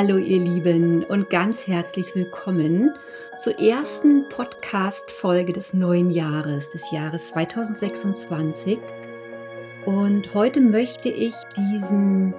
Hallo ihr Lieben und ganz herzlich willkommen zur ersten Podcast-Folge des neuen Jahres, des Jahres 2026. Und heute möchte ich diesen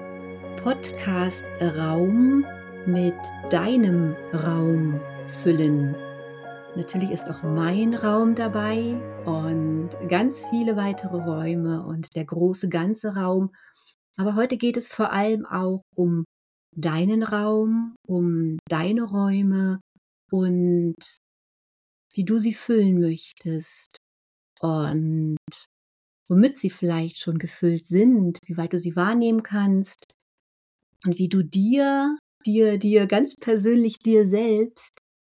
Podcast-Raum mit deinem Raum füllen. Natürlich ist auch mein Raum dabei und ganz viele weitere Räume und der große ganze Raum. Aber heute geht es vor allem auch um deinen Raum, um deine Räume und wie du sie füllen möchtest und womit sie vielleicht schon gefüllt sind, wie weit du sie wahrnehmen kannst und wie du dir ganz persönlich dir selbst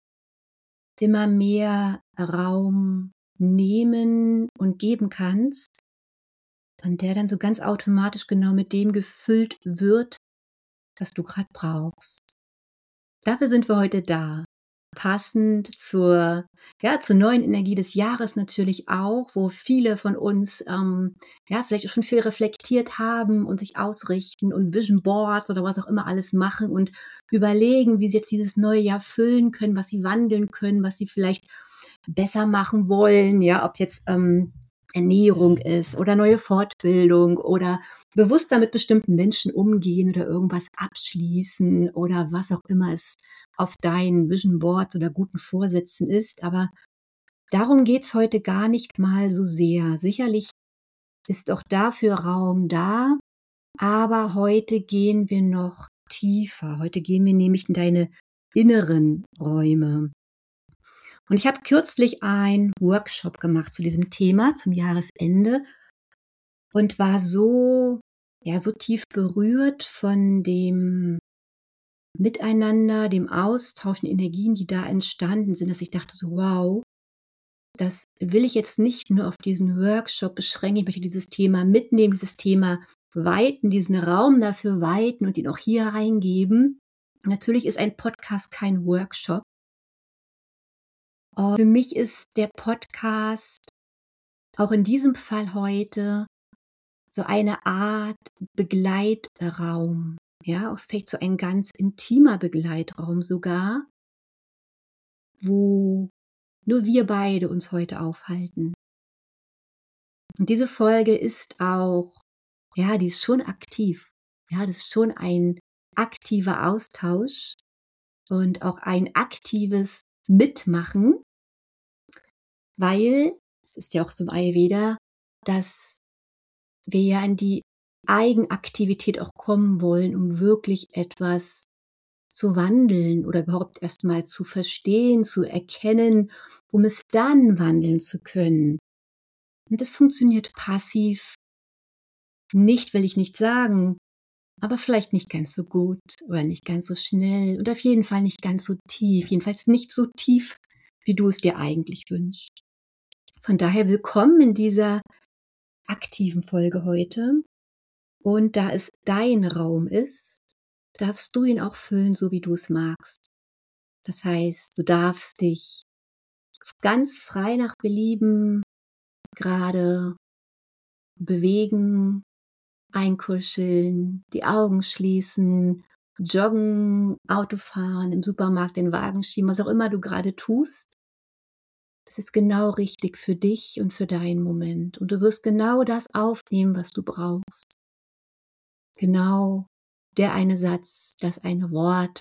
immer mehr Raum nehmen und geben kannst und der dann so ganz automatisch genau mit dem gefüllt wird, was du gerade brauchst. Dafür sind wir heute da. Passend zur neuen Energie des Jahres natürlich auch, wo viele von uns vielleicht schon viel reflektiert haben und sich ausrichten und Vision Boards oder was auch immer alles machen und überlegen, wie sie jetzt dieses neue Jahr füllen können, was sie wandeln können, was sie vielleicht besser machen wollen, ja, ob jetzt Ernährung ist oder neue Fortbildung oder bewusster mit bestimmten Menschen umgehen oder irgendwas abschließen oder was auch immer es auf deinen Vision Boards oder guten Vorsätzen ist. Aber darum geht's heute gar nicht mal so sehr. Sicherlich ist auch dafür Raum da, aber heute gehen wir noch tiefer. Heute gehen wir nämlich in deine inneren Räume. Und ich habe kürzlich einen Workshop gemacht zu diesem Thema, zum Jahresende und war so tief berührt von dem Miteinander, dem Austausch, den Energien, die da entstanden sind, dass ich dachte so, wow, das will ich jetzt nicht nur auf diesen Workshop beschränken, ich möchte dieses Thema mitnehmen, dieses Thema weiten, diesen Raum dafür weiten und ihn auch hier reingeben. Natürlich ist ein Podcast kein Workshop. Für mich ist der Podcast auch in diesem Fall heute so eine Art Begleitraum, ja, auch vielleicht so ein ganz intimer Begleitraum sogar, wo nur wir beide uns heute aufhalten. Und diese Folge ist auch, die ist schon aktiv. Ja, das ist schon ein aktiver Austausch und auch ein aktives Mitmachen, weil es ist ja auch so im Ayurveda, dass wir ja in die Eigenaktivität auch kommen wollen, um wirklich etwas zu wandeln oder überhaupt erstmal zu verstehen, zu erkennen, um es dann wandeln zu können. Und das funktioniert passiv nicht, will ich nicht sagen, aber vielleicht nicht ganz so gut oder nicht ganz so schnell und auf jeden Fall nicht ganz so tief, jedenfalls nicht so tief, wie du es dir eigentlich wünschst. Von daher willkommen in dieser aktiven Folge heute. Und da es dein Raum ist, darfst du ihn auch füllen, so wie du es magst. Das heißt, du darfst dich ganz frei nach Belieben gerade bewegen, einkuscheln, die Augen schließen, joggen, Auto fahren, im Supermarkt den Wagen schieben, was auch immer du gerade tust. Das ist genau richtig für dich und für deinen Moment. Und du wirst genau das aufnehmen, was du brauchst. Genau der eine Satz, das eine Wort,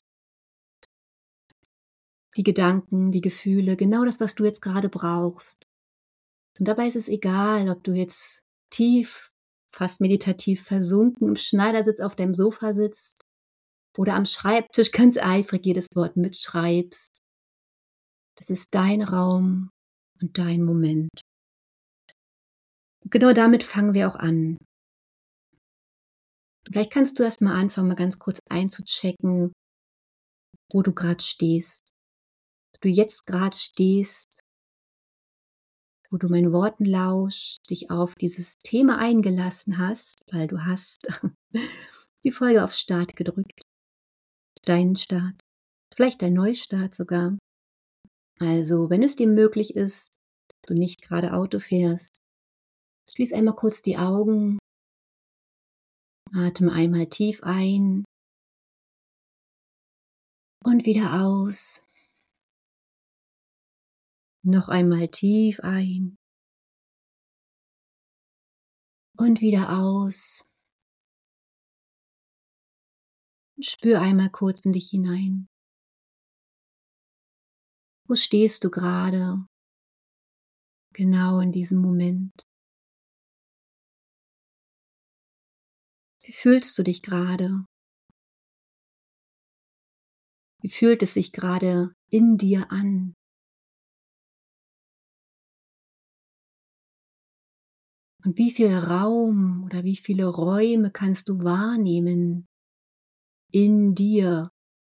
die Gedanken, die Gefühle, genau das, was du jetzt gerade brauchst. Und dabei ist es egal, ob du jetzt tief, fast meditativ versunken im Schneidersitz auf deinem Sofa sitzt oder am Schreibtisch ganz eifrig jedes Wort mitschreibst. Das ist dein Raum und dein Moment. Und genau damit fangen wir auch an. Vielleicht kannst du erst mal anfangen, mal ganz kurz einzuchecken, wo du gerade stehst. Du jetzt gerade stehst, wo du meinen Worten lauschst, dich auf dieses Thema eingelassen hast, weil du hast die Folge auf Start gedrückt. Deinen Start, vielleicht dein Neustart sogar. Also, wenn es dir möglich ist, du nicht gerade Auto fährst, schließ einmal kurz die Augen, atme einmal tief ein und wieder aus. Noch einmal tief ein und wieder aus. Spür einmal kurz in dich hinein. Wo stehst du gerade? Genau in diesem Moment. Wie fühlst du dich gerade? Wie fühlt es sich gerade in dir an? Und wie viel Raum oder wie viele Räume kannst du wahrnehmen in dir?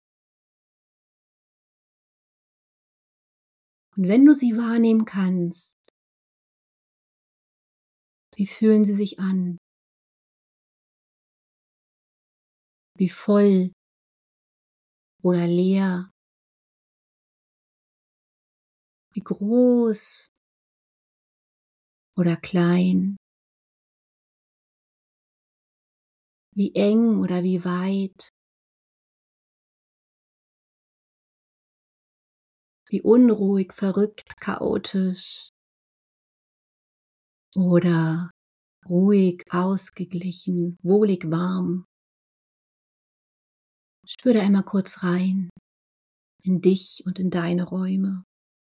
Und wenn du sie wahrnehmen kannst, wie fühlen sie sich an? Wie voll oder leer? Wie groß oder klein? Wie eng oder wie weit? Wie unruhig, verrückt, chaotisch oder ruhig, ausgeglichen, wohlig warm? Spür da einmal kurz rein in dich und in deine Räume.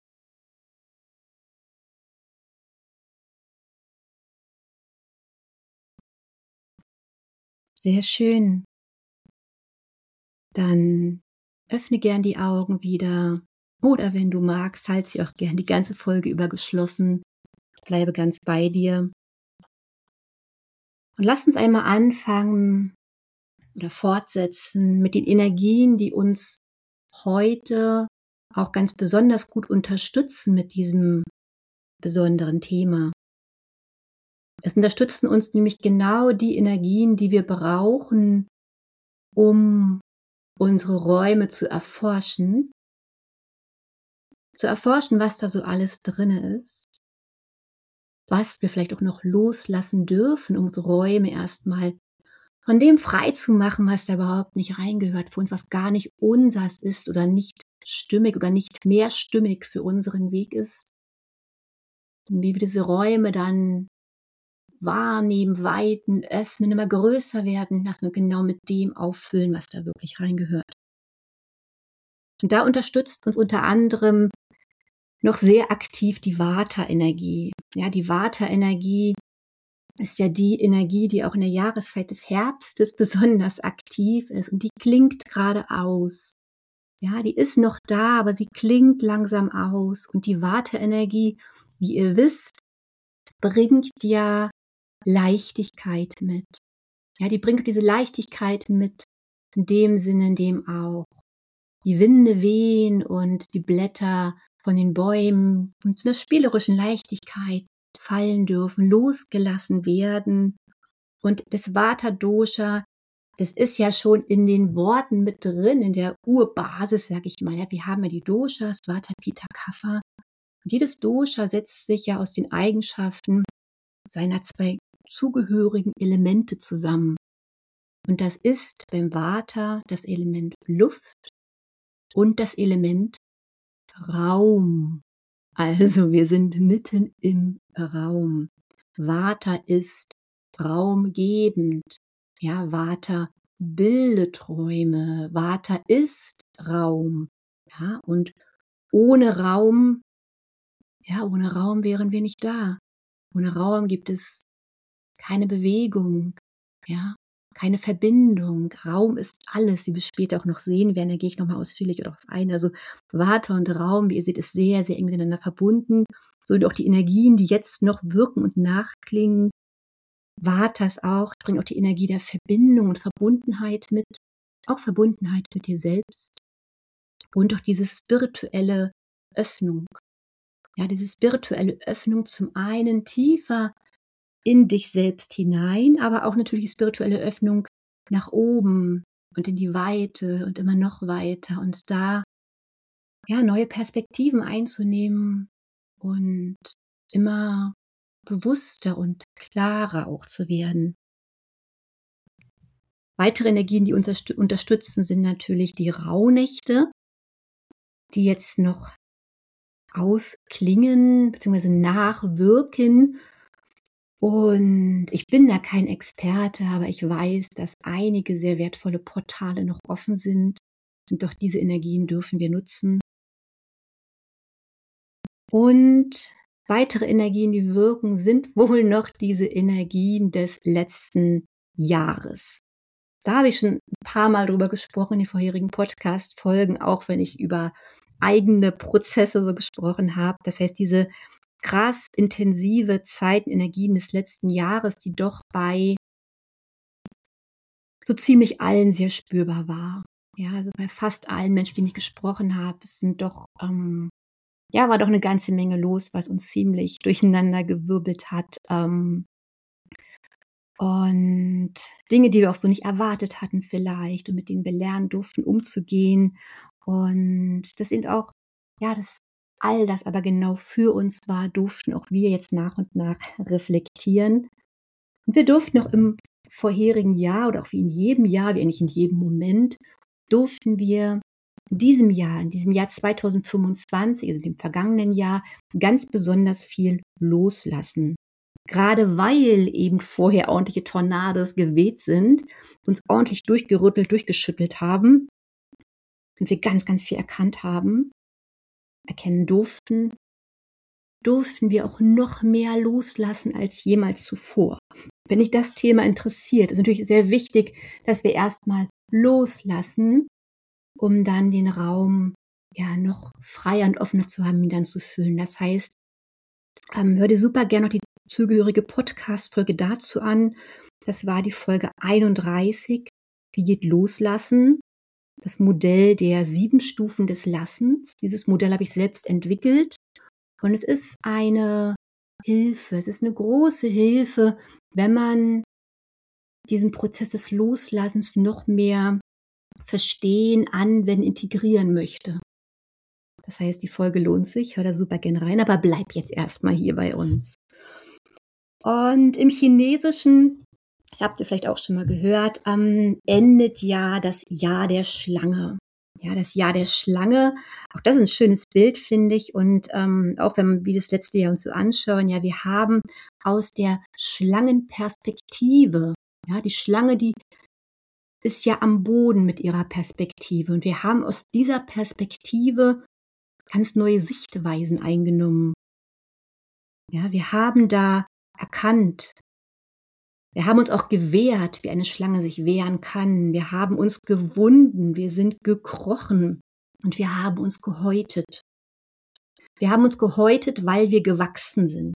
Sehr schön. Dann öffne gern die Augen wieder oder wenn du magst, halt sie auch gern die ganze Folge über geschlossen. Bleibe ganz bei dir. Und lass uns einmal anfangen oder fortsetzen mit den Energien, die uns heute auch ganz besonders gut unterstützen mit diesem besonderen Thema. Es unterstützen uns nämlich genau die Energien, die wir brauchen, um unsere Räume zu erforschen, was da so alles drinne ist, was wir vielleicht auch noch loslassen dürfen, um unsere Räume erstmal von dem frei zu machen, was da überhaupt nicht reingehört, für uns, was gar nicht unsers ist oder nicht stimmig oder nicht mehr stimmig für unseren Weg ist. Und wie wir diese Räume dann wahrnehmen, weiten, öffnen, immer größer werden, dass wir genau mit dem auffüllen, was da wirklich reingehört. Und da unterstützt uns unter anderem noch sehr aktiv die Vata-Energie. Ja, die Vata-Energie ist ja die Energie, die auch in der Jahreszeit des Herbstes besonders aktiv ist und die klingt gerade aus. Ja, die ist noch da, aber sie klingt langsam aus und die Vata-Energie, wie ihr wisst, bringt ja Leichtigkeit mit. Ja, die bringt diese Leichtigkeit mit, in dem Sinne, in dem auch die Winde wehen und die Blätter von den Bäumen mit einer spielerischen Leichtigkeit fallen dürfen, losgelassen werden. Und das Vata-Dosha, das ist ja schon in den Worten mit drin, in der Urbasis, sage ich mal. Ja, wir haben ja die Doshas, Vata, Pitta, Kapha. Und jedes Dosha setzt sich ja aus den Eigenschaften seiner zwei zugehörigen Elemente zusammen. Und das ist beim Vata das Element Luft und das Element Raum. Also wir sind mitten im Raum. Vata ist raumgebend. Ja, Vata bildet Räume. Vata ist Raum. Ja, und ohne Raum, ohne Raum wären wir nicht da. Ohne Raum gibt es keine Bewegung, ja, keine Verbindung. Raum ist alles, wie wir später auch noch sehen werden, da gehe ich nochmal ausführlich darauf ein. Also Vata und Raum, wie ihr seht, ist sehr, sehr eng miteinander verbunden. So und auch die Energien, die jetzt noch wirken und nachklingen. Vata ist auch, bringt auch die Energie der Verbindung und Verbundenheit mit. Auch Verbundenheit mit dir selbst. Und auch diese spirituelle Öffnung. Ja, diese spirituelle Öffnung zum einen tiefer in dich selbst hinein, aber auch natürlich die spirituelle Öffnung nach oben und in die Weite und immer noch weiter und da neue Perspektiven einzunehmen und immer bewusster und klarer auch zu werden. Weitere Energien, die uns unterstützen, sind natürlich die Rauhnächte, die jetzt noch ausklingen bzw. nachwirken. Und ich bin da kein Experte, aber ich weiß, dass einige sehr wertvolle Portale noch offen sind. Und doch diese Energien dürfen wir nutzen. Und weitere Energien, die wirken, sind wohl noch diese Energien des letzten Jahres. Da habe ich schon ein paar Mal drüber gesprochen in den vorherigen Podcast-Folgen, auch wenn ich über eigene Prozesse so gesprochen habe. Das heißt, diese krass intensive Zeit und Energien des letzten Jahres, die doch bei so ziemlich allen sehr spürbar war. Ja, also bei fast allen Menschen, die ich gesprochen habe, sind doch, war doch eine ganze Menge los, was uns ziemlich durcheinander gewirbelt hat. Und Dinge, die wir auch so nicht erwartet hatten vielleicht und mit denen wir lernen durften, umzugehen. Und das sind auch, dass all das aber genau für uns war, durften auch wir jetzt nach und nach reflektieren. Und wir durften auch im vorherigen Jahr oder auch wie in jedem Jahr, wie eigentlich in jedem Moment, durften wir in diesem Jahr 2025, also dem vergangenen Jahr, ganz besonders viel loslassen. Gerade weil eben vorher ordentliche Tornados geweht sind, uns ordentlich durchgerüttelt, durchgeschüttelt haben und wir ganz, ganz viel erkennen durften wir auch noch mehr loslassen als jemals zuvor. Wenn dich das Thema interessiert, ist natürlich sehr wichtig, dass wir erstmal loslassen, um dann den Raum noch freier und offener zu haben, ihn dann zu füllen. Das heißt, hör dir super gerne noch die zugehörige Podcast-Folge dazu an. Das war die Folge 31. Wie geht Loslassen? Das Modell der 7 Stufen des Lassens. Dieses Modell habe ich selbst entwickelt. Und es ist eine Hilfe. Es ist eine große Hilfe, wenn man diesen Prozess des Loslassens noch mehr verstehen, anwenden, integrieren möchte. Das heißt, die Folge lohnt sich. Hör da super gerne rein, aber bleib jetzt erstmal hier bei uns. Und im Chinesischen, das habt ihr vielleicht auch schon mal gehört, endet ja das Jahr der Schlange. Ja, das Jahr der Schlange, auch das ist ein schönes Bild, finde ich. Und auch wenn wir das letzte Jahr uns so anschauen, wir haben aus der Schlangenperspektive, die Schlange, die ist ja am Boden mit ihrer Perspektive. Und wir haben aus dieser Perspektive ganz neue Sichtweisen eingenommen. Ja, wir haben da erkannt. Wir haben uns auch gewehrt, wie eine Schlange sich wehren kann. Wir haben uns gewunden, wir sind gekrochen und wir haben uns gehäutet. Wir haben uns gehäutet, weil wir gewachsen sind.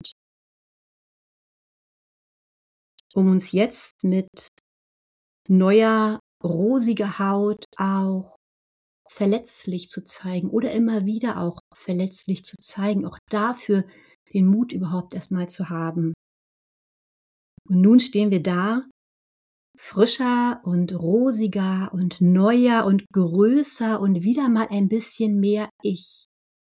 Um uns jetzt mit neuer, rosiger Haut auch verletzlich zu zeigen oder immer wieder auch verletzlich zu zeigen, auch dafür den Mut überhaupt erstmal zu haben. Und nun stehen wir da, frischer und rosiger und neuer und größer und wieder mal ein bisschen mehr ich.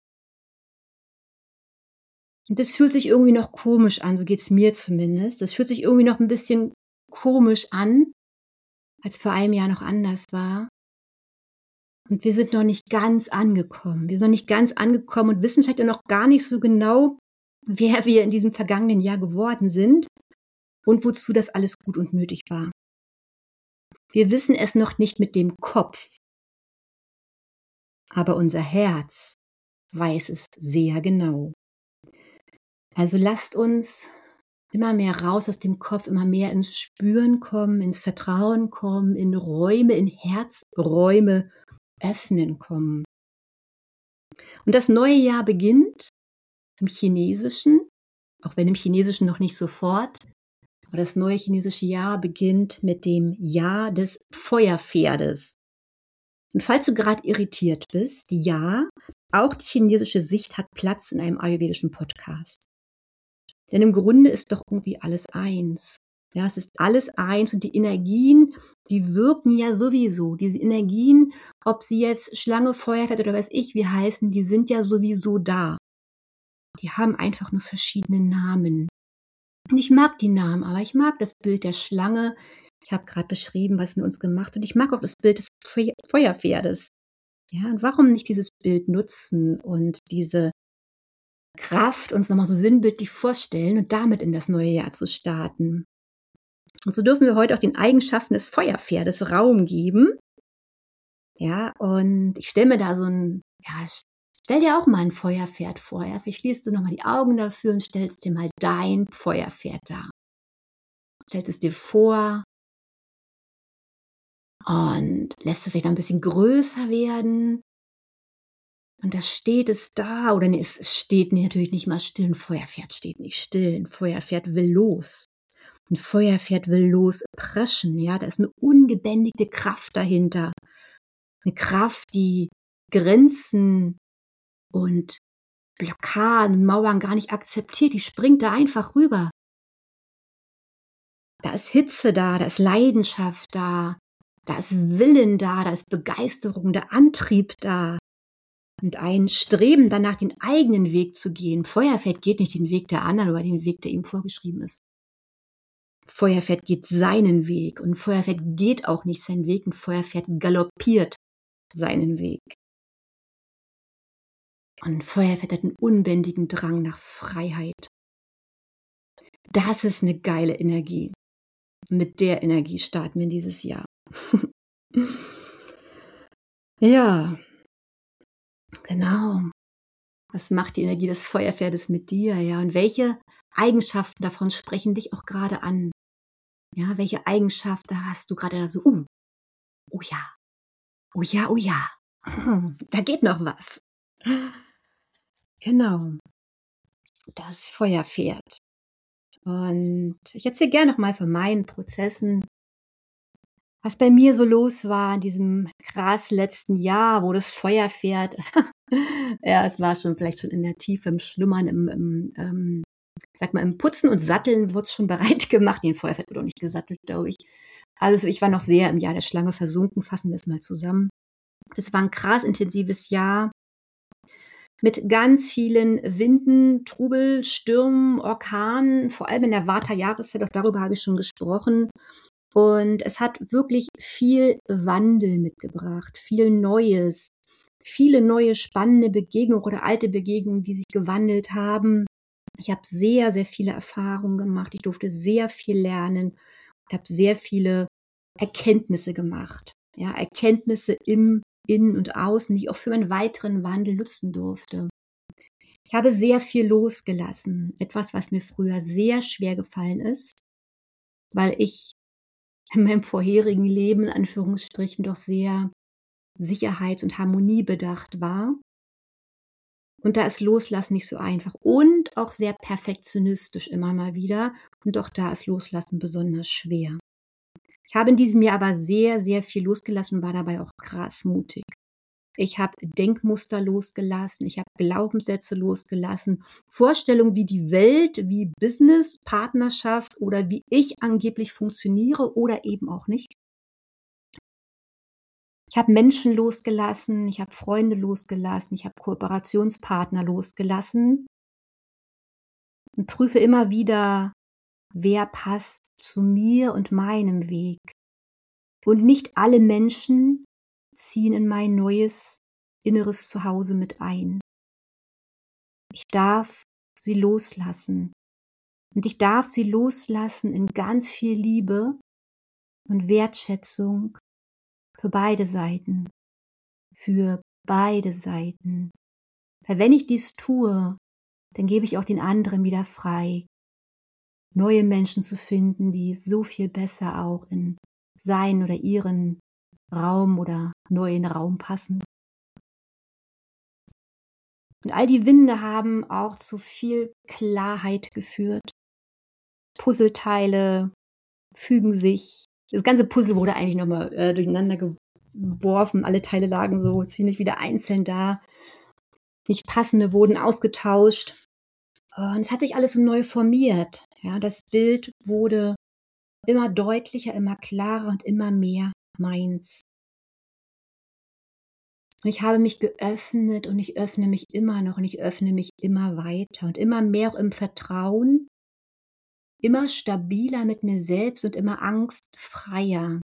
Und das fühlt sich irgendwie noch komisch an, so geht's mir zumindest. Das fühlt sich irgendwie noch ein bisschen komisch an, als vor einem Jahr noch anders war. Und wir sind noch nicht ganz angekommen. Wir sind noch nicht ganz angekommen und wissen vielleicht auch noch gar nicht so genau, wer wir in diesem vergangenen Jahr geworden sind und wozu das alles gut und nötig war. Wir wissen es noch nicht mit dem Kopf, aber unser Herz weiß es sehr genau. Also lasst uns immer mehr raus aus dem Kopf, immer mehr ins Spüren kommen, ins Vertrauen kommen, in Räume, in Herzräume öffnen kommen. Und das neue Jahr beginnt im Chinesischen, auch wenn im Chinesischen noch nicht sofort, aber das neue chinesische Jahr beginnt mit dem Jahr des Feuerpferdes. Und falls du gerade irritiert bist, auch die chinesische Sicht hat Platz in einem ayurvedischen Podcast. Denn im Grunde ist doch irgendwie alles eins. Ja, es ist alles eins und die Energien, die wirken ja sowieso. Diese Energien, ob sie jetzt Schlange, Feuerpferd oder weiß ich wie heißen, die sind ja sowieso da. Die haben einfach nur verschiedene Namen. Und ich mag die Namen, aber ich mag das Bild der Schlange. Ich habe gerade beschrieben, was mit uns gemacht und ich mag auch das Bild des Feuerpferdes. Ja, und warum nicht dieses Bild nutzen und diese Kraft uns nochmal so sinnbildlich vorstellen und damit in das neue Jahr zu starten. Und so dürfen wir heute auch den Eigenschaften des Feuerpferdes Raum geben. Ja, und ich stelle mir da so ein, ja, stell dir auch mal ein Feuerpferd vor. Ja? Vielleicht schließt du nochmal die Augen dafür und stellst dir mal dein Feuerpferd dar. Stellst es dir vor und lässt es vielleicht noch ein bisschen größer werden. Und da steht es da, oder nee, es steht natürlich nicht mal still. Ein Feuerpferd steht nicht still. Ein Feuerpferd will los. Ein Feuerpferd will lospreschen. Ja, da ist eine ungebändigte Kraft dahinter. Eine Kraft, die Grenzen und Blockaden und Mauern gar nicht akzeptiert. Die springt da einfach rüber. Da ist Hitze da ist Leidenschaft da ist Willen da ist Begeisterung, der Antrieb da und ein Streben danach, den eigenen Weg zu gehen. Feuerpferd geht nicht den Weg der anderen oder den Weg, der ihm vorgeschrieben ist. Feuerpferd geht seinen Weg und Feuerpferd geht auch nicht seinen Weg. Ein Feuerpferd galoppiert seinen Weg. Und ein Feuerpferd hat einen unbändigen Drang nach Freiheit. Das ist eine geile Energie. Mit der Energie starten wir in dieses Jahr. Ja, genau. Was macht die Energie des Feuerpferdes mit dir? Ja, und welche Eigenschaften davon sprechen dich auch gerade an? Ja, welche Eigenschaften hast du gerade da so? Oh ja, oh ja, oh ja. Da geht noch was. Genau, das Feuerpferd. Und ich erzähle gerne noch mal von meinen Prozessen, was bei mir so los war in diesem krass letzten Jahr, wo das Feuerpferd, ja, es war vielleicht schon in der Tiefe, im Schlummern, sag mal, im Putzen und Satteln wurde es schon bereit gemacht. Den Feuerpferd wurde auch nicht gesattelt, glaube ich. Also ich war noch sehr im Jahr der Schlange versunken, fassen wir es mal zusammen. Es war ein krass intensives Jahr mit ganz vielen Winden, Trubel, Stürmen, Orkanen, vor allem in der Vata-Jahreszeit, auch darüber habe ich schon gesprochen. Und es hat wirklich viel Wandel mitgebracht, viel Neues, viele neue spannende Begegnungen oder alte Begegnungen, die sich gewandelt haben. Ich habe sehr, sehr viele Erfahrungen gemacht. Ich durfte sehr viel lernen und habe sehr viele Erkenntnisse gemacht. Ja, Erkenntnisse im Innen und Außen, die ich auch für meinen weiteren Wandel nutzen durfte. Ich habe sehr viel losgelassen. Etwas, was mir früher sehr schwer gefallen ist, weil ich in meinem vorherigen Leben, in Anführungsstrichen, doch sehr sicherheits- und harmoniebedacht war. Und da ist Loslassen nicht so einfach und auch sehr perfektionistisch immer mal wieder. Und auch da ist Loslassen besonders schwer. Ich habe in diesem Jahr aber sehr, sehr viel losgelassen und war dabei auch krass mutig. Ich habe Denkmuster losgelassen, ich habe Glaubenssätze losgelassen, Vorstellungen, wie die Welt, wie Business, Partnerschaft oder wie ich angeblich funktioniere oder eben auch nicht. Ich habe Menschen losgelassen, ich habe Freunde losgelassen, ich habe Kooperationspartner losgelassen und prüfe immer wieder, wer passt zu mir und meinem Weg. Und nicht alle Menschen ziehen in mein neues inneres Zuhause mit ein. Ich darf sie loslassen. Und ich darf sie loslassen in ganz viel Liebe und Wertschätzung für beide Seiten. Für beide Seiten. Weil wenn ich dies tue, dann gebe ich auch den anderen wieder frei, neue Menschen zu finden, die so viel besser auch in seinen oder ihren Raum oder neuen Raum passen. Und all die Winde haben auch zu viel Klarheit geführt. Puzzleteile fügen sich. Das ganze Puzzle wurde eigentlich nochmal durcheinander geworfen. Alle Teile lagen so ziemlich wieder einzeln da. Nicht passende wurden ausgetauscht. Und es hat sich alles so neu formiert. Ja, das Bild wurde immer deutlicher, immer klarer und immer mehr meins. Und ich habe mich geöffnet und ich öffne mich immer noch und ich öffne mich immer weiter und immer mehr auch im Vertrauen, immer stabiler mit mir selbst und immer angstfreier.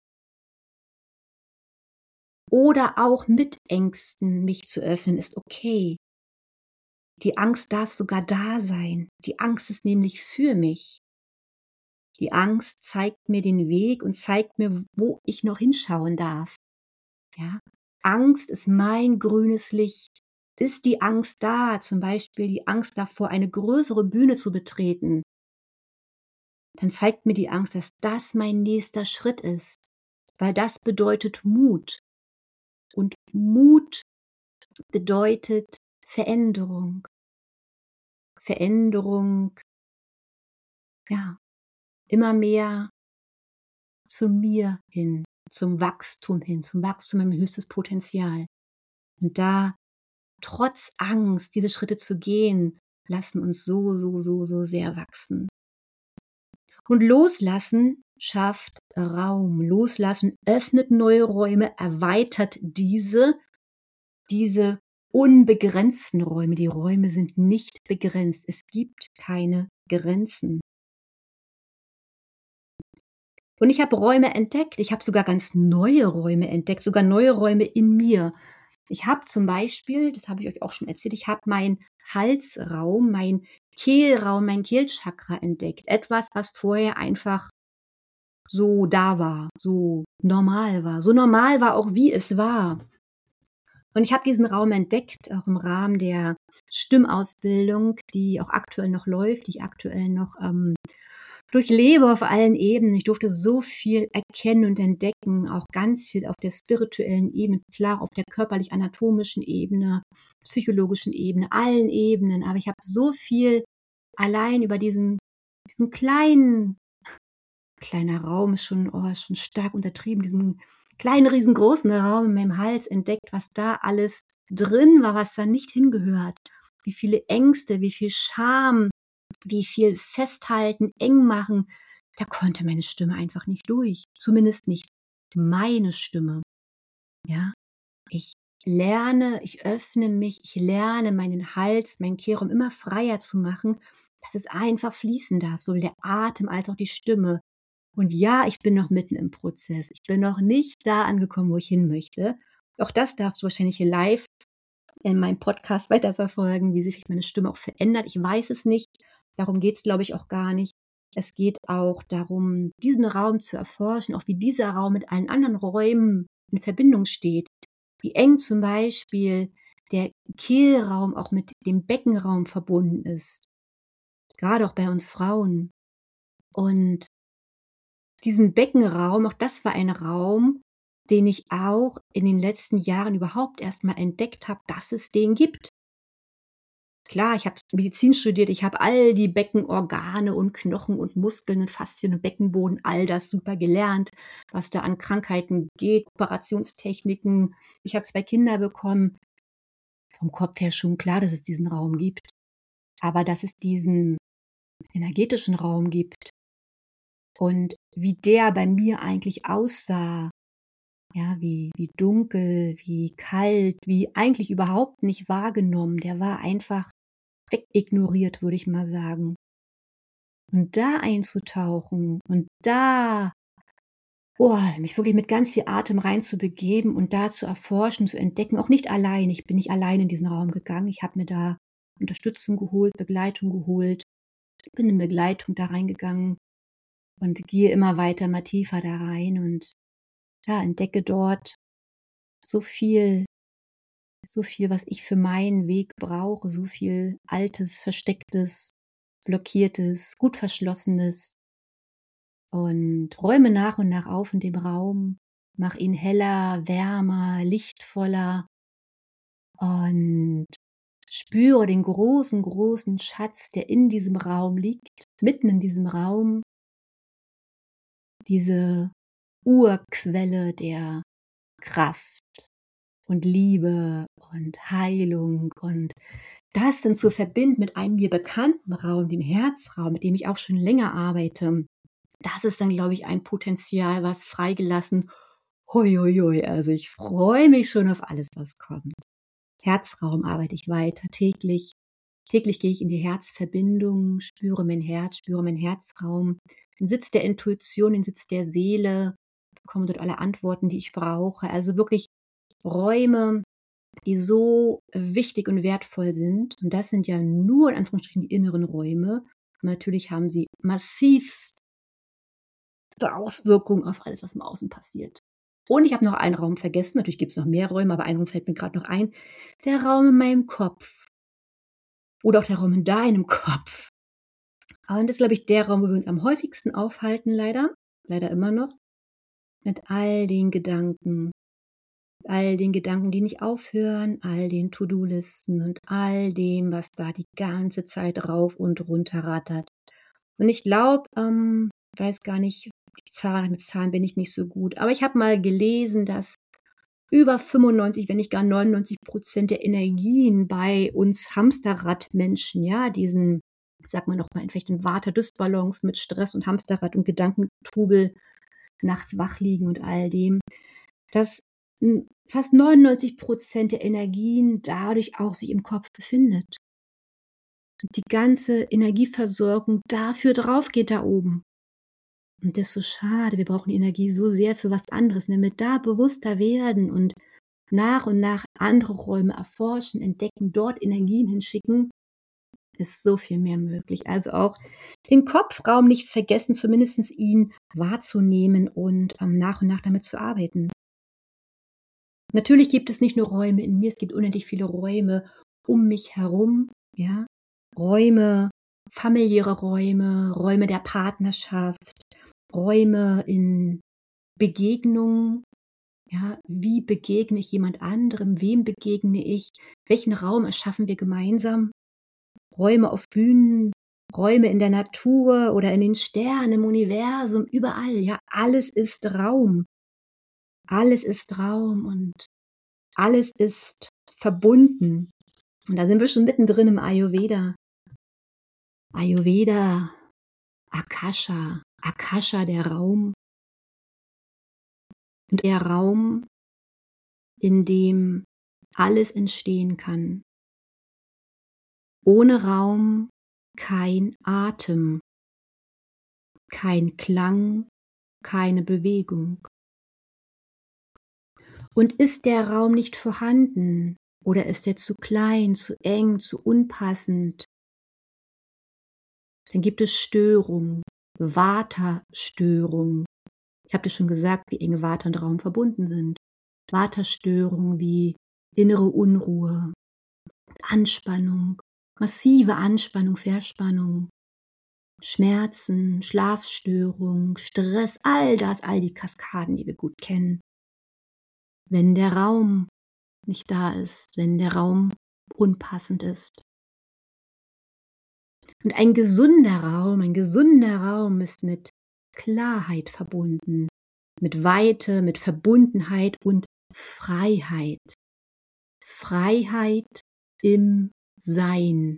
Oder auch mit Ängsten mich zu öffnen, ist okay. Die Angst darf sogar da sein. Die Angst ist nämlich für mich. Die Angst zeigt mir den Weg und zeigt mir, wo ich noch hinschauen darf. Ja? Angst ist mein grünes Licht. Ist die Angst da, zum Beispiel die Angst davor, eine größere Bühne zu betreten, dann zeigt mir die Angst, dass das mein nächster Schritt ist, weil das bedeutet Mut. Und Mut bedeutet Veränderung. Veränderung, ja, immer mehr zu mir hin, zum Wachstum hin, zum Wachstum mein höchstes Potenzial. Und da trotz Angst diese Schritte zu gehen, lassen uns so sehr wachsen. Und loslassen schafft Raum. Loslassen öffnet neue Räume, erweitert diese unbegrenzten Räume. Die Räume sind nicht begrenzt. Es gibt keine Grenzen. Und ich habe Räume entdeckt. Ich habe sogar ganz neue Räume entdeckt, sogar neue Räume in mir. Ich habe zum Beispiel, das habe ich euch auch schon erzählt, ich habe meinen Halsraum, meinen Kehlraum, mein Kehlchakra entdeckt. Etwas, was vorher einfach so da war, so normal war. So normal war auch, wie es war. Und ich habe diesen Raum entdeckt, auch im Rahmen der Stimmausbildung, die auch aktuell noch läuft, die ich aktuell noch durchlebe auf allen Ebenen. Ich durfte so viel erkennen und entdecken, auch ganz viel auf der spirituellen Ebene, klar auf der körperlich-anatomischen Ebene, psychologischen Ebene, allen Ebenen. Aber ich habe so viel allein über diesen kleiner Raum ist schon stark untertrieben, diesen kleinen, riesengroßen Raum in meinem Hals entdeckt, was da alles drin war, was da nicht hingehört. Wie viele Ängste, wie viel Scham, wie viel Festhalten, eng machen. Da konnte meine Stimme einfach nicht durch. Zumindest nicht meine Stimme. Ja, ich lerne, ich öffne mich, ich lerne meinen Hals, meinen Kehlraum immer freier zu machen, dass es einfach fließen darf, sowohl der Atem als auch die Stimme. Und ja, ich bin noch mitten im Prozess. Ich bin noch nicht da angekommen, wo ich hin möchte. Auch das darfst du wahrscheinlich hier live in meinem Podcast weiterverfolgen, wie sich meine Stimme auch verändert. Ich weiß es nicht. Darum geht es, glaube ich, auch gar nicht. Es geht auch darum, diesen Raum zu erforschen, auch wie dieser Raum mit allen anderen Räumen in Verbindung steht. Wie eng zum Beispiel der Kehlraum auch mit dem Beckenraum verbunden ist. Gerade auch bei uns Frauen. Und diesen Beckenraum, auch das war ein Raum, den ich auch in den letzten Jahren überhaupt erst mal entdeckt habe, dass es den gibt. Klar, ich habe Medizin studiert, ich habe all die Beckenorgane und Knochen und Muskeln und Faszien und Beckenboden, all das super gelernt, was da an Krankheiten geht, Operationstechniken. Ich habe 2 Kinder bekommen. Vom Kopf her schon klar, dass es diesen Raum gibt. Aber dass es diesen energetischen Raum gibt und wie der bei mir eigentlich aussah, ja, wie dunkel, wie kalt, wie eigentlich überhaupt nicht wahrgenommen. Der war einfach wegignoriert, würde ich mal sagen. Und da einzutauchen und da, mich wirklich mit ganz viel Atem reinzubegeben und da zu erforschen, zu entdecken, auch nicht allein. Ich bin nicht allein in diesen Raum gegangen. Ich habe mir da Unterstützung geholt, Begleitung geholt. Ich bin in Begleitung da reingegangen und gehe immer weiter, mal tiefer da rein und entdecke dort so viel, was ich für meinen Weg brauche, so viel Altes, Verstecktes, Blockiertes, gut Verschlossenes und räume nach und nach auf in dem Raum, mach ihn heller, wärmer, lichtvoller und spüre den großen Schatz, der in diesem Raum liegt, mitten in diesem Raum, diese Urquelle der Kraft und Liebe und Heilung und das dann zu verbinden mit einem mir bekannten Raum, dem Herzraum, mit dem ich auch schon länger arbeite. Das ist dann, glaube ich, ein Potenzial, was freigelassen. Hoi, hoi, hoi. Also ich freue mich schon auf alles, was kommt. Herzraum arbeite ich weiter täglich. Täglich gehe ich in die Herzverbindung, spüre mein Herz, spüre meinen Herzraum, den Sitz der Intuition, den Sitz der Seele, bekomme dort alle Antworten, die ich brauche. Also wirklich Räume, die so wichtig und wertvoll sind. Und das sind ja nur in Anführungsstrichen die inneren Räume. Natürlich haben sie massivste Auswirkungen auf alles, was im Außen passiert. Und ich habe noch einen Raum vergessen. Natürlich gibt es noch mehr Räume, aber ein Raum fällt mir gerade noch ein. Der Raum in meinem Kopf. Oder auch der Raum in deinem Kopf. Und das ist, glaube ich, der Raum, wo wir uns am häufigsten aufhalten, leider. Leider immer noch. Mit all den Gedanken, die nicht aufhören, all den To-Do-Listen und all dem, was da die ganze Zeit rauf und runter rattert. Und ich glaube, weiß gar nicht, mit Zahlen bin ich nicht so gut, aber ich habe mal gelesen, dass über 95, wenn nicht gar 99% der Energien bei uns Hamsterradmenschen, ja, diesen, sag mal nochmal, vielleicht in Vata-Dysbalance mit Stress und Hamsterrad und Gedankentrubel, nachts wach liegen und all dem, dass fast 99% der Energien dadurch auch sich im Kopf befindet. Und die ganze Energieversorgung dafür drauf geht da oben. Und das ist so schade. Wir brauchen die Energie so sehr für was anderes. Wenn wir da bewusster werden und nach andere Räume erforschen, entdecken, dort Energien hinschicken, ist so viel mehr möglich. Also auch den Kopfraum nicht vergessen, zumindest ihn wahrzunehmen und nach damit zu arbeiten. Natürlich gibt es nicht nur Räume in mir, es gibt unendlich viele Räume um mich herum, ja. Räume, familiäre Räume, Räume der Partnerschaft, Räume in Begegnungen, ja. Wie begegne ich jemand anderem? Wem begegne ich? Welchen Raum erschaffen wir gemeinsam? Räume auf Bühnen, Räume in der Natur oder in den Sternen, im Universum, überall, ja. Alles ist Raum. Alles ist Raum und alles ist verbunden. Und da sind wir schon mittendrin im Ayurveda. Ayurveda, Akasha. Akasha, der Raum. Und der Raum, in dem alles entstehen kann. Ohne Raum kein Atem, kein Klang, keine Bewegung. Und ist der Raum nicht vorhanden oder ist er zu klein, zu eng, zu unpassend, dann gibt es Störung, Vata-Störung. Ich habe dir schon gesagt, wie eng Vata und Raum verbunden sind. Vata-Störung wie innere Unruhe, Anspannung, massive Anspannung, Verspannung, Schmerzen, Schlafstörung, Stress, all die Kaskaden, die wir gut kennen. Wenn der Raum nicht da ist, wenn der Raum unpassend ist. Und ein gesunder Raum ist mit Klarheit verbunden, mit Weite, mit Verbundenheit und Freiheit. Freiheit im Sein.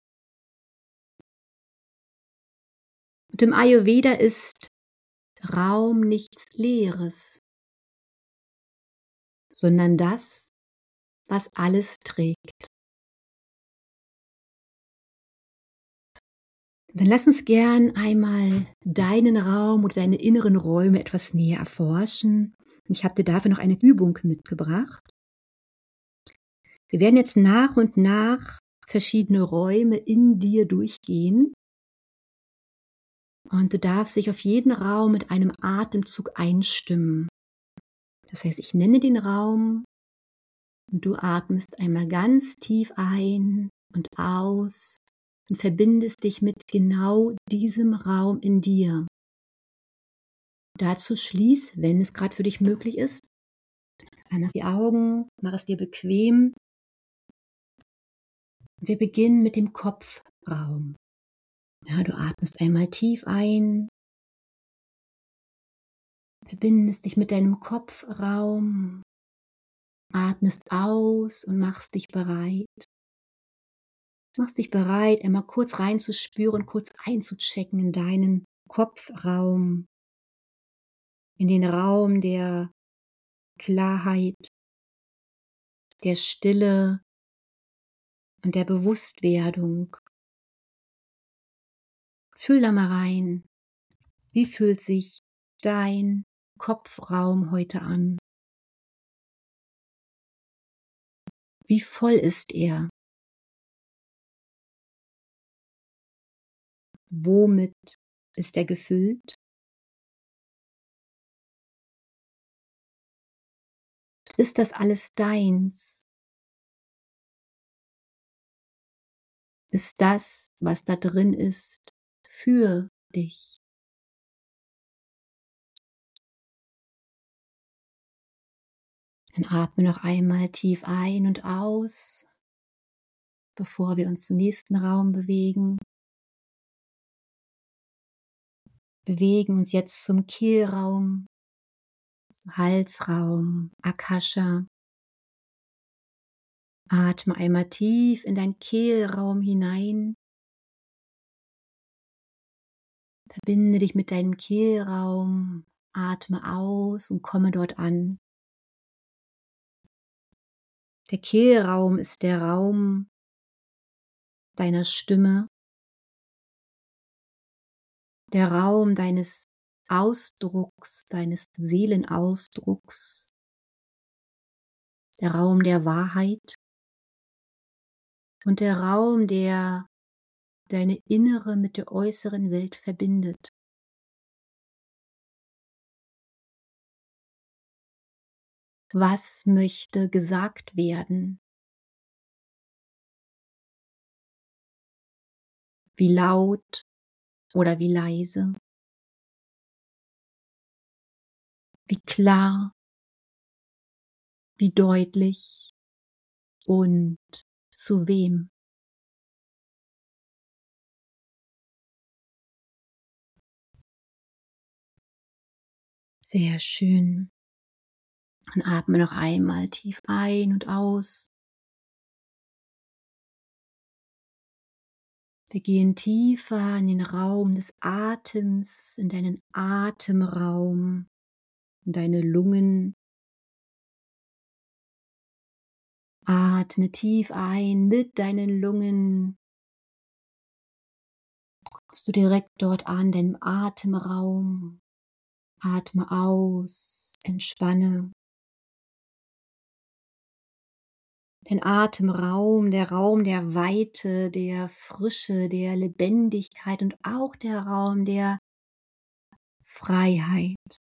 Und im Ayurveda ist Raum nichts Leeres, sondern das, was alles trägt. Dann lass uns gern einmal deinen Raum oder deine inneren Räume etwas näher erforschen. Ich habe dir dafür noch eine Übung mitgebracht. Wir werden jetzt nach und nach verschiedene Räume in dir durchgehen. Und du darfst dich auf jeden Raum mit einem Atemzug einstimmen. Das heißt, ich nenne den Raum und du atmest einmal ganz tief ein und aus und verbindest dich mit genau diesem Raum in dir. Dazu schließ, wenn es gerade für dich möglich ist, einmal die Augen, mach es dir bequem. Wir beginnen mit dem Kopfraum. Ja, du atmest einmal tief ein, verbindest dich mit deinem Kopfraum, atmest aus und machst dich bereit. Machst dich bereit, einmal kurz reinzuspüren, kurz einzuchecken in deinen Kopfraum, in den Raum der Klarheit, der Stille, und der Bewusstwerdung. Fühl da mal rein, wie fühlt sich dein Kopfraum heute an? Wie voll ist er? Womit ist er gefüllt? Ist das alles deins? Ist das, was da drin ist, für dich? Dann atme noch einmal tief ein und aus, bevor wir uns zum nächsten Raum bewegen. Bewegen uns jetzt zum Kehlraum, zum Halsraum, Akasha. Atme einmal tief in deinen Kehlraum hinein. Verbinde dich mit deinem Kehlraum. Atme aus und komme dort an. Der Kehlraum ist der Raum deiner Stimme, der Raum deines Ausdrucks, deines Seelenausdrucks, der Raum der Wahrheit und der Raum, der deine innere mit der äußeren Welt verbindet. Was möchte gesagt werden? Wie laut oder wie leise? Wie klar? Wie deutlich? Und zu wem? Sehr schön. Und atme noch einmal tief ein und aus. Wir gehen tiefer in den Raum des Atems, in deinen Atemraum, in deine Lungen. Atme tief ein mit deinen Lungen. Kommst du direkt dort an, deinem Atemraum. Atme aus, entspanne. Den Atemraum, der Raum der Weite, der Frische, der Lebendigkeit und auch der Raum der Freiheit.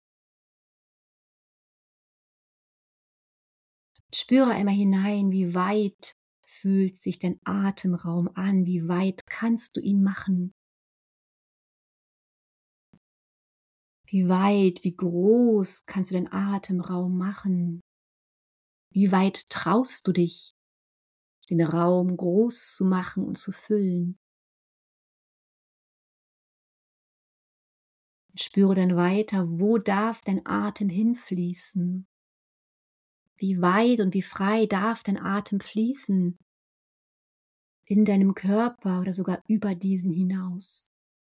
Spüre einmal hinein, wie weit fühlt sich dein Atemraum an, wie weit kannst du ihn machen, wie weit, wie groß kannst du deinen Atemraum machen, wie weit traust du dich, den Raum groß zu machen und zu füllen. Spüre dann weiter, wo darf dein Atem hinfließen? Wie weit und wie frei darf dein Atem fließen in deinem Körper oder sogar über diesen hinaus?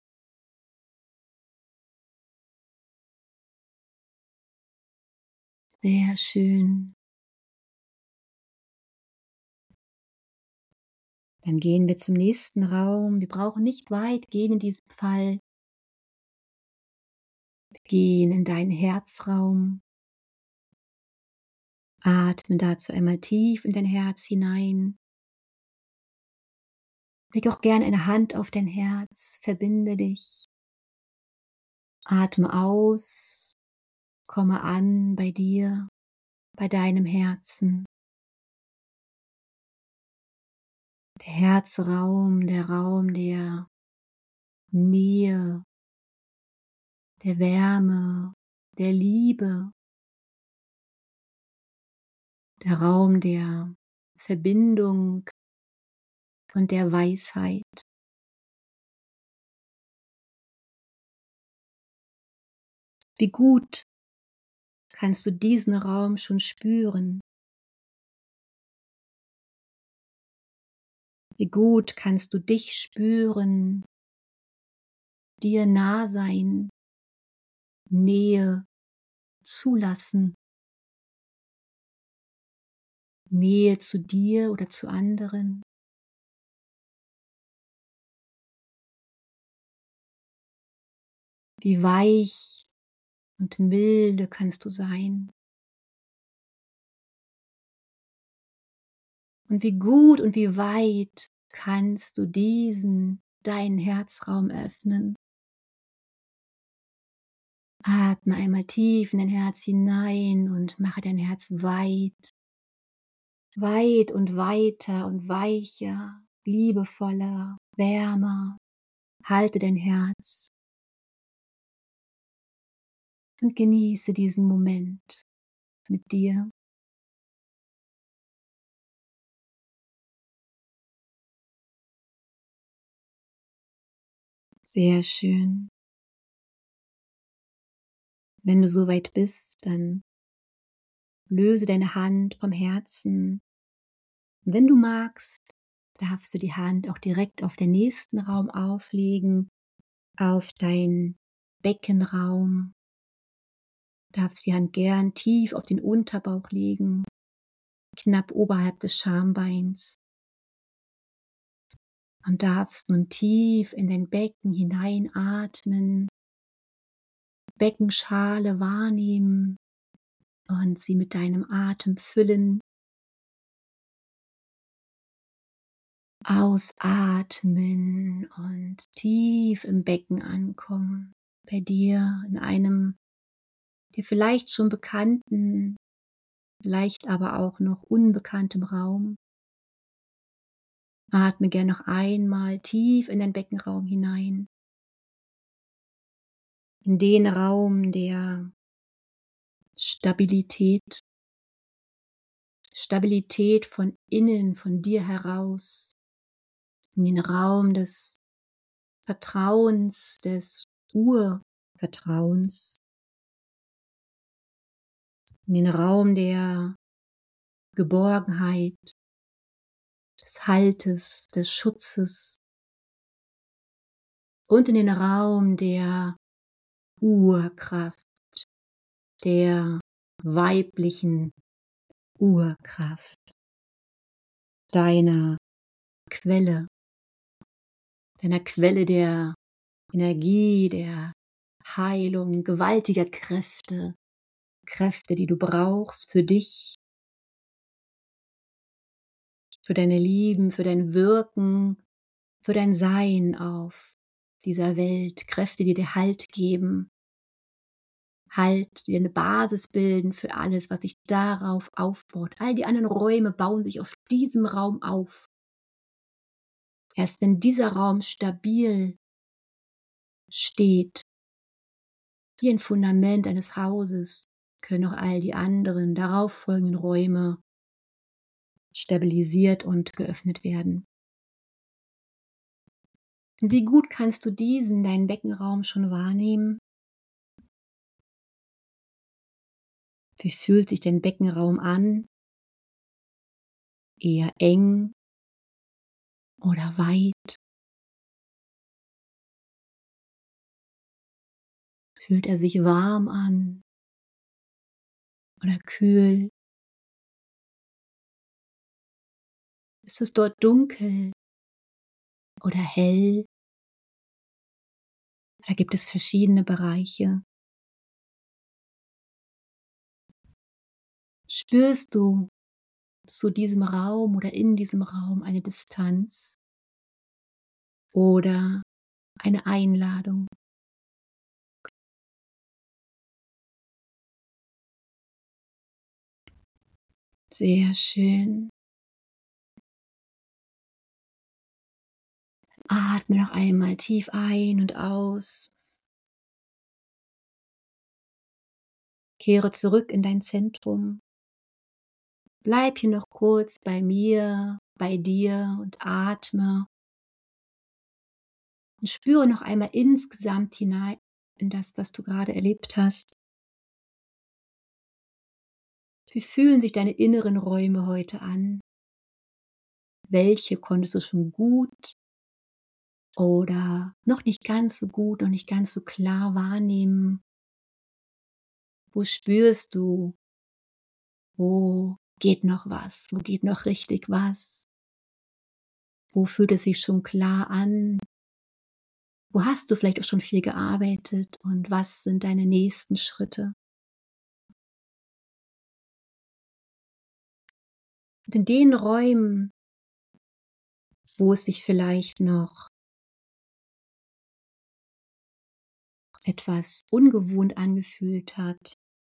Sehr schön. Dann gehen wir zum nächsten Raum. Wir brauchen nicht weit gehen in diesem Fall. Wir gehen in deinen Herzraum. Atme dazu einmal tief in dein Herz hinein. Leg auch gerne eine Hand auf dein Herz. Verbinde dich. Atme aus. Komme an bei dir, bei deinem Herzen. Der Herzraum, der Raum der Nähe, der Wärme, der Liebe, der Raum der Verbindung und der Weisheit. Wie gut kannst du diesen Raum schon spüren? Wie gut kannst du dich spüren, dir nah sein, Nähe zulassen, Nähe zu dir oder zu anderen, Wie weich und milde kannst du sein. Und wie gut und wie weit kannst du deinen Herzraum öffnen. Atme einmal tief in dein Herz hinein und mache dein Herz weit, weit und weiter und weicher, liebevoller, wärmer. Halte dein Herz und genieße diesen Moment mit dir. Sehr schön. Wenn du soweit bist, dann löse deine Hand vom Herzen. Wenn du magst, darfst du die Hand auch direkt auf den nächsten Raum auflegen, auf deinen Beckenraum. Du darfst die Hand gern tief auf den Unterbauch legen, knapp oberhalb des Schambeins. Und darfst nun tief in dein Becken hineinatmen, Beckenschale wahrnehmen und sie mit deinem Atem füllen. Ausatmen und tief im Becken ankommen. Bei dir in einem dir vielleicht schon bekannten, vielleicht aber auch noch unbekanntem Raum. Atme gern noch einmal tief in den Beckenraum hinein. In den Raum der Stabilität. Stabilität von innen, von dir heraus. In den Raum des Vertrauens, des Urvertrauens. In den Raum der Geborgenheit, des Haltes, des Schutzes und in den Raum der Urkraft, der weiblichen Urkraft, deiner Quelle, deiner Quelle der Energie, der Heilung, gewaltiger Kräfte, Kräfte, die du brauchst für dich, für deine Lieben, für dein Wirken, für dein Sein auf dieser Welt, Kräfte, die dir Halt geben, Halt, die eine Basis bilden für alles, was sich darauf aufbaut. All die anderen Räume bauen sich auf diesem Raum auf. Erst wenn dieser Raum stabil steht, wie ein Fundament eines Hauses, können auch all die anderen darauf folgenden Räume stabilisiert und geöffnet werden. Und wie gut kannst du deinen Beckenraum schon wahrnehmen? Wie fühlt sich dein Beckenraum an? Eher eng oder weit? Fühlt er sich warm an oder kühl? Ist es dort dunkel oder hell? Da gibt es verschiedene Bereiche. Spürst du zu diesem Raum oder in diesem Raum eine Distanz oder eine Einladung? Sehr schön. Atme noch einmal tief ein und aus. Kehre zurück in dein Zentrum. Bleib hier noch kurz bei mir, bei dir und atme. Und spüre noch einmal insgesamt hinein in das, was du gerade erlebt hast. Wie fühlen sich deine inneren Räume heute an? Welche konntest du schon gut oder noch nicht ganz so gut, noch nicht ganz so klar wahrnehmen? Wo spürst du, wo geht noch was? Wo geht noch richtig was? Wo fühlt es sich schon klar an? Wo hast du vielleicht auch schon viel gearbeitet und was sind deine nächsten Schritte? Und in den Räumen, wo es sich vielleicht noch etwas ungewohnt angefühlt hat,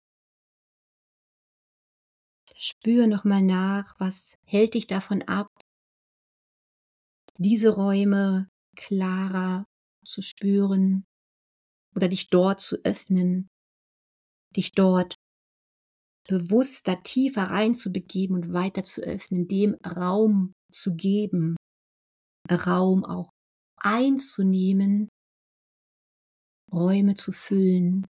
spür noch mal nach, was hält dich davon ab, diese Räume klarer zu spüren oder dich dort zu öffnen, dich dort bewusster tiefer reinzubegeben und weiter zu öffnen, dem Raum zu geben, Raum auch einzunehmen, Räume zu füllen.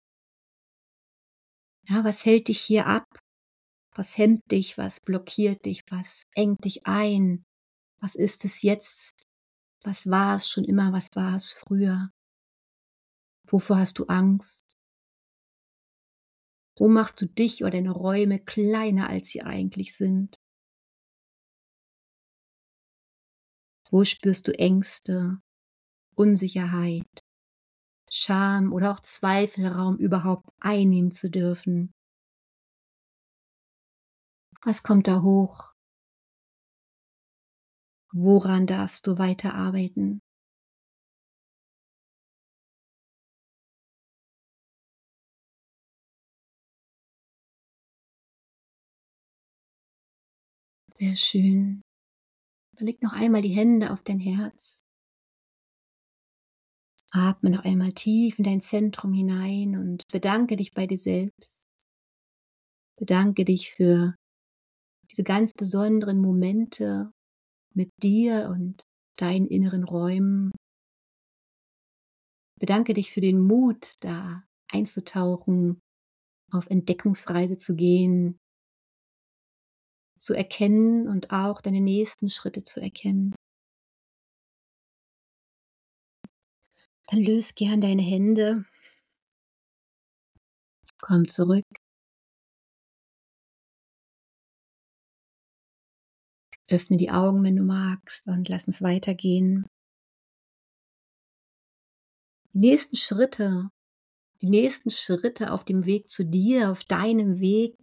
Ja, was hält dich hier ab? Was hemmt dich? Was blockiert dich? Was engt dich ein? Was ist es jetzt? Was war es schon immer? Was war es früher? Wovor hast du Angst? Wo machst du dich oder deine Räume kleiner, als sie eigentlich sind? Wo spürst du Ängste, Unsicherheit, Scham oder auch Zweifel, Raum überhaupt einnehmen zu dürfen? Was kommt da hoch? Woran darfst du weiterarbeiten? Sehr schön. Leg noch einmal die Hände auf dein Herz. Atme noch einmal tief in dein Zentrum hinein und bedanke dich bei dir selbst. Bedanke dich für diese ganz besonderen Momente mit dir und deinen inneren Räumen. Bedanke dich für den Mut, da einzutauchen, auf Entdeckungsreise zu gehen, zu erkennen und auch deine nächsten Schritte zu erkennen. Dann löse gern deine Hände, komm zurück, öffne die Augen, wenn du magst, und lass uns weitergehen. Die nächsten Schritte, die nächsten Schritte auf dem Weg zu dir, auf deinem Weg,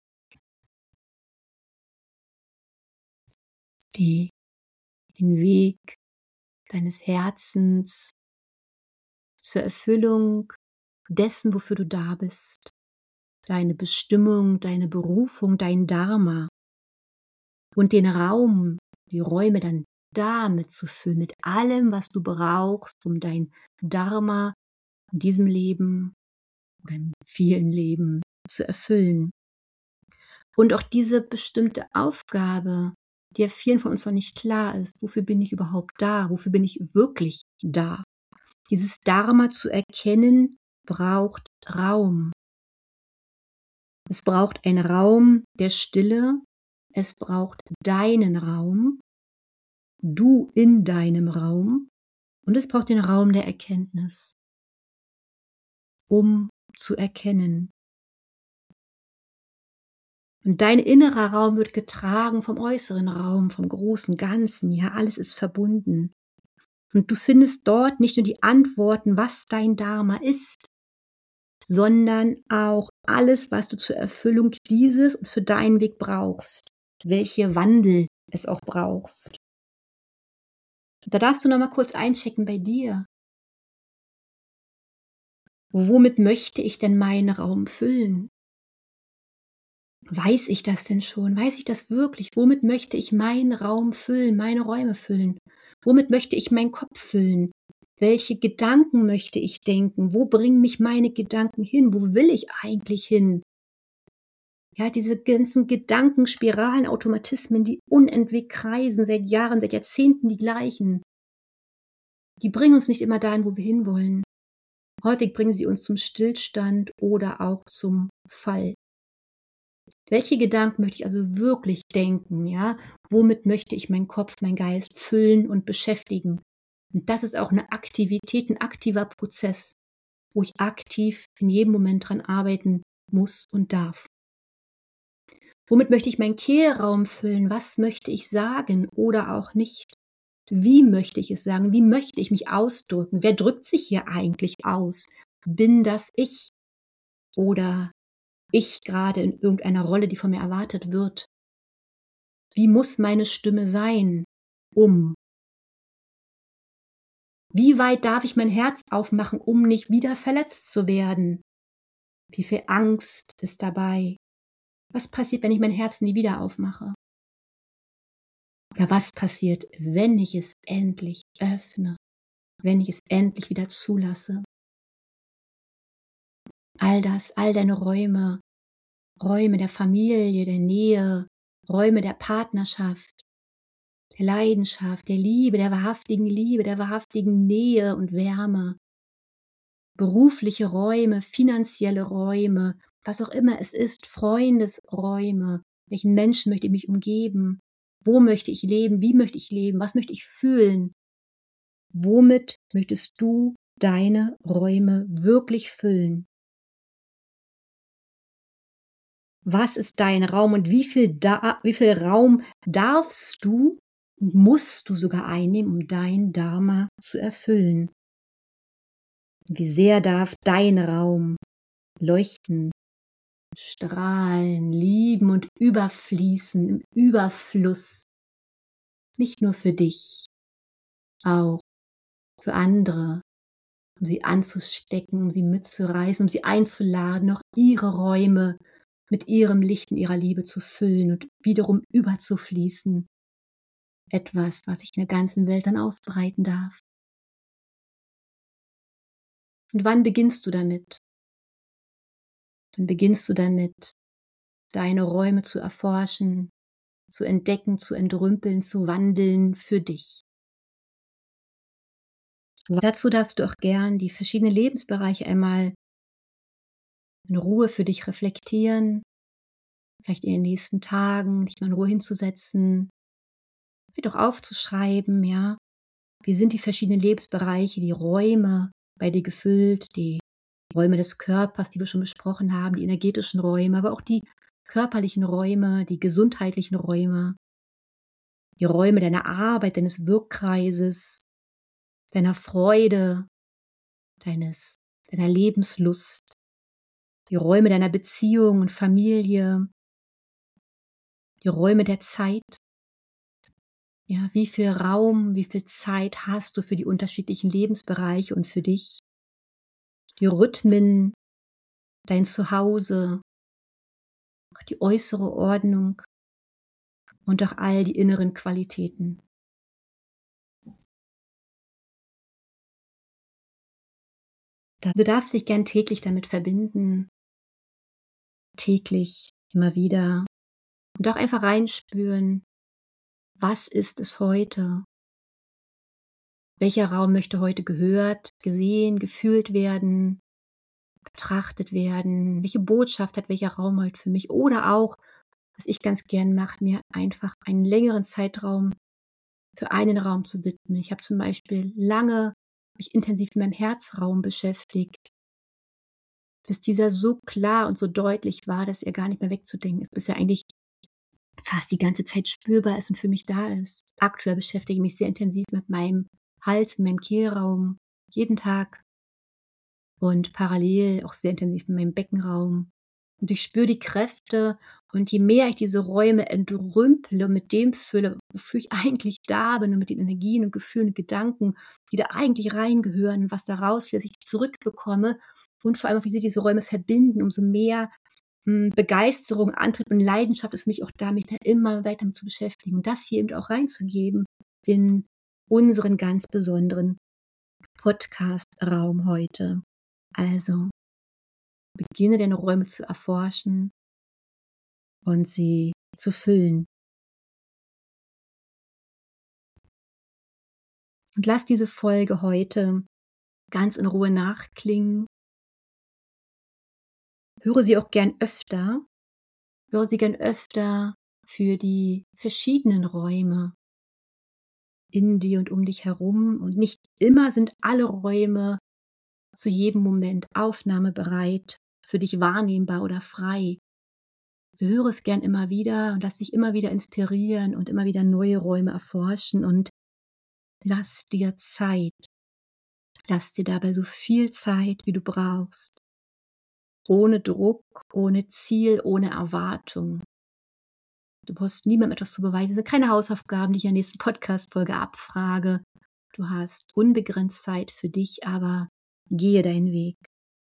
die, den Weg deines Herzens zur Erfüllung dessen, wofür du da bist, deine Bestimmung, deine Berufung, dein Dharma und den Raum, die Räume dann damit zu füllen, mit allem, was du brauchst, um dein Dharma in diesem Leben oder in vielen Leben zu erfüllen. Und auch diese bestimmte Aufgabe, die ja vielen von uns noch nicht klar ist, wofür bin ich überhaupt da, wofür bin ich wirklich da? Dieses Dharma zu erkennen, braucht Raum. Es braucht einen Raum der Stille, es braucht deinen Raum, du in deinem Raum, und es braucht den Raum der Erkenntnis, um zu erkennen. Und dein innerer Raum wird getragen vom äußeren Raum, vom großen Ganzen, ja, alles ist verbunden. Und du findest dort nicht nur die Antworten, was dein Dharma ist, sondern auch alles, was du zur Erfüllung dieses und für deinen Weg brauchst, welche Wandel es auch brauchst. Da darfst du noch mal kurz einchecken bei dir. Womit möchte ich denn meinen Raum füllen? Weiß ich das denn schon? Weiß ich das wirklich? Womit möchte ich meinen Raum füllen, meine Räume füllen? Womit möchte ich meinen Kopf füllen? Welche Gedanken möchte ich denken? Wo bringen mich meine Gedanken hin? Wo will ich eigentlich hin? Ja, diese ganzen Gedankenspiralen, Automatismen, die unentwegt kreisen, seit Jahren, seit Jahrzehnten die gleichen. Die bringen uns nicht immer dahin, wo wir hinwollen. Häufig bringen sie uns zum Stillstand oder auch zum Fall. Welche Gedanken möchte ich also wirklich denken, ja? Womit möchte ich meinen Kopf, meinen Geist füllen und beschäftigen? Und das ist auch eine Aktivität, ein aktiver Prozess, wo ich aktiv in jedem Moment dran arbeiten muss und darf. Womit möchte ich meinen Kehlraum füllen? Was möchte ich sagen oder auch nicht? Wie möchte ich es sagen? Wie möchte ich mich ausdrücken? Wer drückt sich hier eigentlich aus? Bin das ich oder ich gerade in irgendeiner Rolle, die von mir erwartet wird? Wie muss meine Stimme sein, um? Wie weit darf ich mein Herz aufmachen, um nicht wieder verletzt zu werden? Wie viel Angst ist dabei? Was passiert, wenn ich mein Herz nie wieder aufmache? Oder was passiert, wenn ich es endlich öffne? Wenn ich es endlich wieder zulasse? All das, all deine Räume, Räume der Familie, der Nähe, Räume der Partnerschaft, der Leidenschaft, der Liebe, der wahrhaftigen Nähe und Wärme, berufliche Räume, finanzielle Räume, was auch immer es ist, Freundesräume, welchen Menschen möchte ich mich umgeben, wo möchte ich leben, wie möchte ich leben, was möchte ich fühlen, womit möchtest du deine Räume wirklich füllen? Was ist dein Raum und wie viel Raum darfst du und musst du sogar einnehmen, um dein Dharma zu erfüllen? Wie sehr darf dein Raum leuchten, strahlen, lieben und überfließen im Überfluss, nicht nur für dich, auch für andere, um sie anzustecken, um sie mitzureißen, um sie einzuladen, auch ihre Räume mit ihrem Licht und ihrer Liebe zu füllen und wiederum überzufließen. Etwas, was sich in der ganzen Welt dann ausbreiten darf. Und wann beginnst du damit? Dann beginnst du damit, deine Räume zu erforschen, zu entdecken, zu entrümpeln, zu wandeln für dich. Dazu darfst du auch gern die verschiedenen Lebensbereiche einmal in Ruhe für dich reflektieren, vielleicht in den nächsten Tagen, dich mal in Ruhe hinzusetzen, vielleicht auch aufzuschreiben, ja. Wie sind die verschiedenen Lebensbereiche, die Räume bei dir gefüllt, die Räume des Körpers, die wir schon besprochen haben, die energetischen Räume, aber auch die körperlichen Räume, die gesundheitlichen Räume, die Räume deiner Arbeit, deines Wirkkreises, deiner Freude, deiner Lebenslust, die Räume deiner Beziehung und Familie, die Räume der Zeit. Ja, wie viel Raum, wie viel Zeit hast du für die unterschiedlichen Lebensbereiche und für dich? Die Rhythmen, dein Zuhause, auch die äußere Ordnung und auch all die inneren Qualitäten. Du darfst dich gern täglich damit verbinden, täglich, immer wieder und auch einfach reinspüren, was ist es heute? Welcher Raum möchte heute gehört, gesehen, gefühlt werden, betrachtet werden? Welche Botschaft hat welcher Raum heute für mich? Oder auch, was ich ganz gern mache, mir einfach einen längeren Zeitraum für einen Raum zu widmen. Ich habe zum Beispiel lange mich intensiv in meinem Herzraum beschäftigt, bis dieser so klar und so deutlich war, dass er gar nicht mehr wegzudenken ist, bis er eigentlich fast die ganze Zeit spürbar ist und für mich da ist. Aktuell beschäftige ich mich sehr intensiv mit meinem Hals, mit meinem Kehlraum, jeden Tag und parallel auch sehr intensiv mit meinem Beckenraum. Und ich spüre die Kräfte und je mehr ich diese Räume entrümple und mit dem fülle, wofür ich eigentlich da bin und mit den Energien und Gefühlen und Gedanken, die da eigentlich reingehören, was da rausfließt, ich zurückbekomme und vor allem auch, wie sie diese Räume verbinden, umso mehr Begeisterung, Antrieb und Leidenschaft ist mich auch da, mich da immer weiter mit zu beschäftigen und das hier eben auch reinzugeben in unseren ganz besonderen Podcast-Raum heute. Also, beginne deine Räume zu erforschen und sie zu füllen. Und lass diese Folge heute ganz in Ruhe nachklingen. Höre sie auch gern öfter. Höre sie gern öfter für die verschiedenen Räume in dir und um dich herum. Und nicht immer sind alle Räume zu jedem Moment aufnahmebereit, für dich wahrnehmbar oder frei. So höre es gern immer wieder und lass dich immer wieder inspirieren und immer wieder neue Räume erforschen und Lass dir Zeit. Lass dir dabei so viel Zeit, wie du brauchst. Ohne Druck, ohne Ziel, ohne Erwartung. Du brauchst niemandem etwas zu beweisen. Es sind keine Hausaufgaben, die ich in der nächsten Podcast-Folge abfrage. Du hast unbegrenzt Zeit für dich, aber gehe deinen Weg.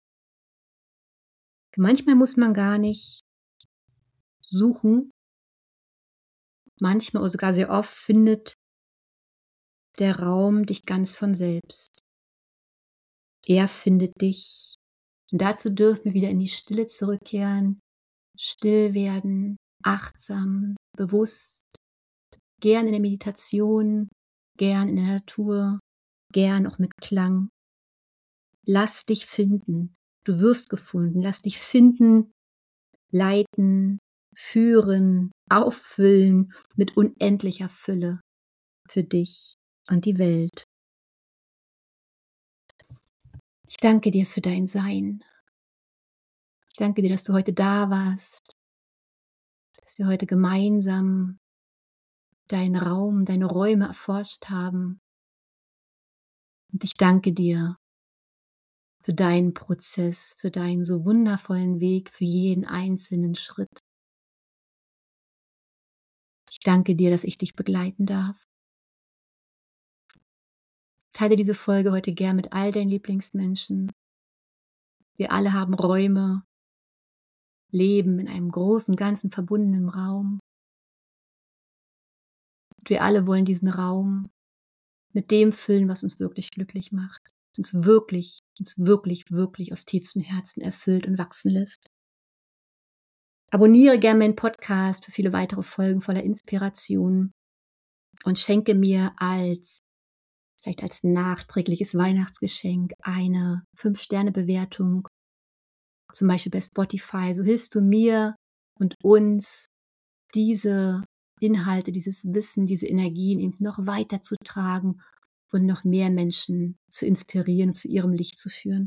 Manchmal muss man gar nicht suchen. Manchmal oder sogar sehr oft findet der Raum dich ganz von selbst. Er findet dich. Und dazu dürfen wir wieder in die Stille zurückkehren, still werden, achtsam, bewusst, gern in der Meditation, gern in der Natur, gern auch mit Klang. Lass dich finden. Du wirst gefunden. Lass dich finden, leiten, führen, auffüllen mit unendlicher Fülle für dich und die Welt. Ich danke dir für dein Sein. Ich danke dir, dass du heute da warst, dass wir heute gemeinsam deinen Raum, deine Räume erforscht haben. Und ich danke dir für deinen Prozess, für deinen so wundervollen Weg, für jeden einzelnen Schritt. Ich danke dir, dass ich dich begleiten darf. Teile diese Folge heute gern mit all deinen Lieblingsmenschen. Wir alle haben Räume, leben in einem großen, ganzen, verbundenen Raum. Und wir alle wollen diesen Raum mit dem füllen, was uns wirklich glücklich macht. Uns wirklich, wirklich aus tiefstem Herzen erfüllt und wachsen lässt. Abonniere gerne meinen Podcast für viele weitere Folgen voller Inspiration und schenke mir vielleicht als nachträgliches Weihnachtsgeschenk eine 5-Sterne-Bewertung, zum Beispiel bei Spotify. So hilfst du mir und uns, diese Inhalte, dieses Wissen, diese Energien eben noch weiter zu tragen und noch mehr Menschen zu inspirieren und zu ihrem Licht zu führen.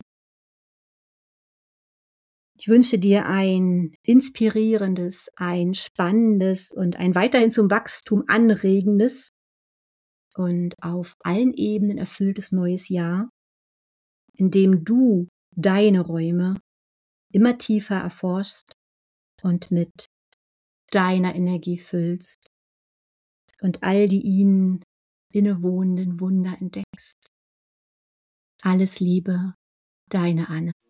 Ich wünsche dir ein inspirierendes, ein spannendes und ein weiterhin zum Wachstum anregendes und auf allen Ebenen erfülltes neues Jahr, in dem du deine Räume immer tiefer erforschst und mit deiner Energie füllst und all die ihnen innewohnenden Wunder entdeckst. Alles Liebe, deine Anne.